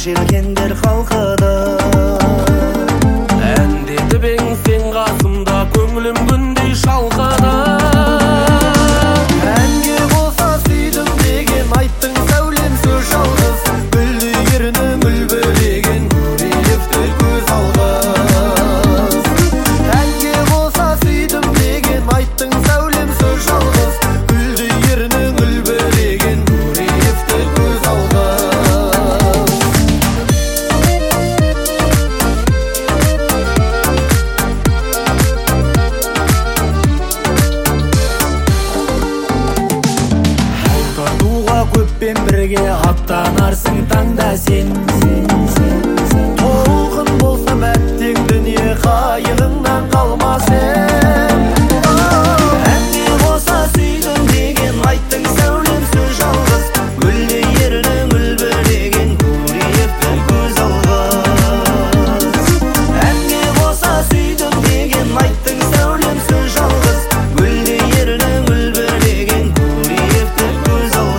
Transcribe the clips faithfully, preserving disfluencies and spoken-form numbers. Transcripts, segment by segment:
желкендер қалқыды. Әндетіп ең сен қасымда, көңілім күндей шалқыды. Әнге болса сүйдім деген айттың сәулем сөз жалғыз, гүлді ерінің үлбіреген көрелікті көз алғыз. Әнге болса сүйдім деген айттың сәулем сөз жалғыз, гүлді ерінің үлбіреген көрелікті көз алғыз. Тартуға көппен бірге аттанарсың таңда сен. Толқын болса мәттең дүние, қайығыңнан қалмас ем. Әнге болса сүйдім деген айттың сәулем сөз жалғыз, гүлді ерінің үлбіреген көрейікті көз алғыз. Әнге болса сүйдім деген айттың сәулем сөз жалғыз, гүлді ерінің үлбіреген көрейікті көз алғыз.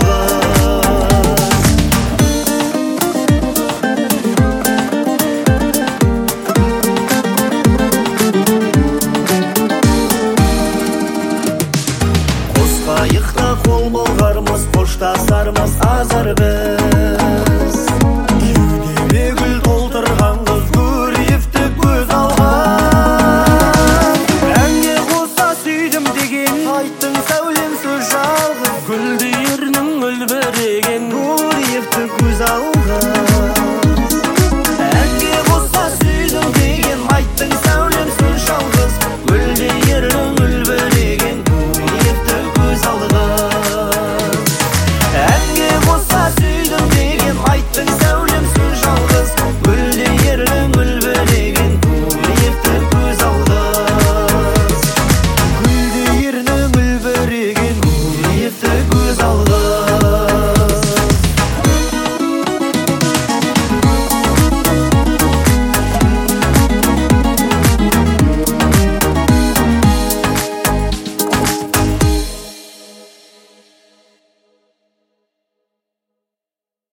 Қос қайықта қол бұлғармыз, қоштасармыз азар біз.